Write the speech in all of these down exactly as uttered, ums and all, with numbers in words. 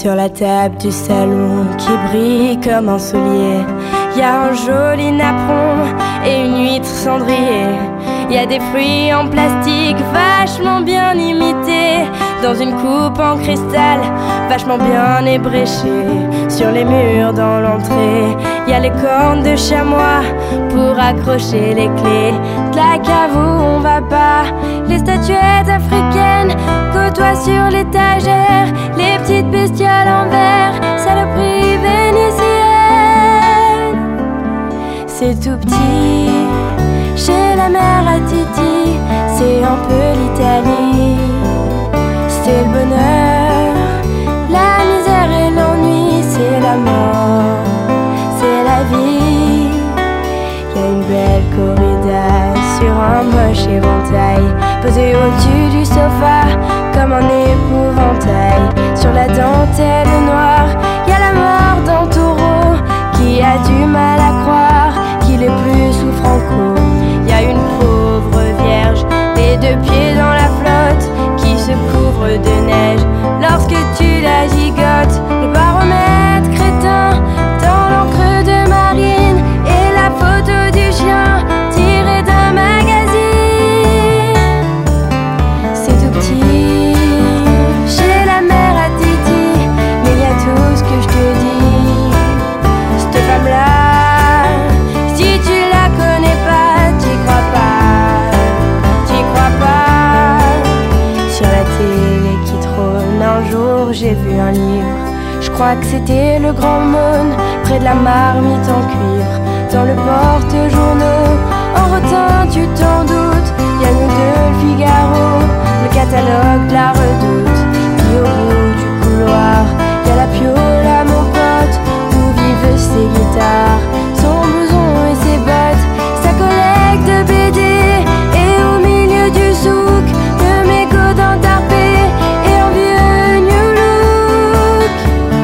Sur la table du salon qui brille comme un soulier, y a un joli napperon et une huître cendrier. Y a des fruits en plastique vachement bien imités, dans une coupe en cristal vachement bien ébréchée. Sur les murs dans l'entrée, y a les cornes de chamois pour accrocher les clés de la cave où on va pas. Les statuettes africaines côtoient sur l'étagère les petites bestioles en verre, saloperies vénitiennes. C'est tout petit chez la mère à Titi, c'est un peu l'Italie. C'est le bonheur, la misère et l'ennui, c'est la mort, c'est la vie. Y a une belle corrida sur un moche éventail, posé au-dessus du sofa comme un épouvantail. Sur la dentelle noire, y a la mort d'un taureau qui a du mal à croire qu'il est plus sous Franco. Y a une pauvre vierge, les deux pieds dans la flotte, qui se couvre de neige lorsque tu la gigotes. Le baromètre crétin dans l'encre de marine et la photo du chien tirée d'un magazine. C'est tout petit chez la mère à Titi, mais y a tout ce que je te dis. Cette femme-là, si tu la connais pas, t'y crois pas, t'y crois pas. Sur la télé qui trône, un jour j'ai vu un livre, je crois que c'était le Grand Mône, près de la marmite en cuivre, dans le porte-journaux, en rotin tu t'en doutes. Y a nous deux, le Figaro, le catalogue de la Redoute. Puis au bout du couloir, y a la Piola mon pote, où vivent ses guitares, son blouson et ses bottes, sa collecte de B D. Et au milieu du souk, de mégots d'entarpé et un vieux New Look.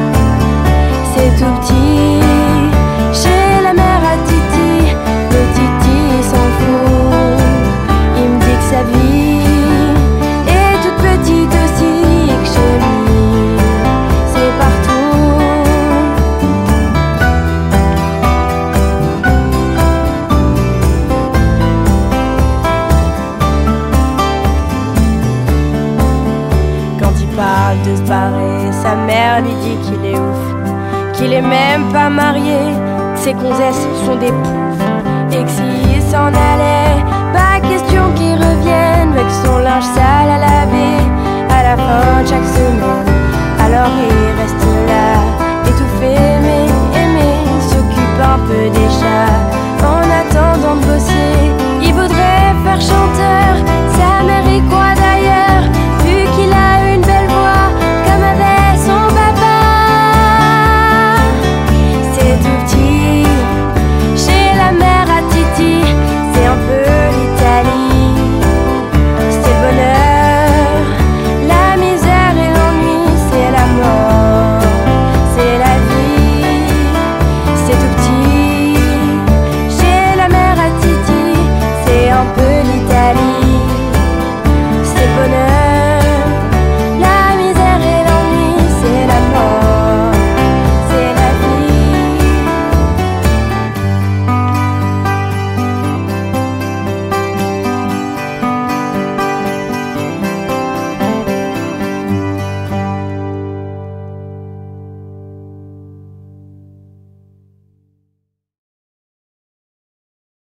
C'est tout petit chez la mère à Titi, le Titi s'en fout. Il me dit que sa vie est toute petite aussi, que chez lui c'est partout. Quand il parle de se barrer, sa mère lui dit qu'il est ouf, qu'il est même pas marié, que ses gonzesses sont des poufs, et que s'il s'en allait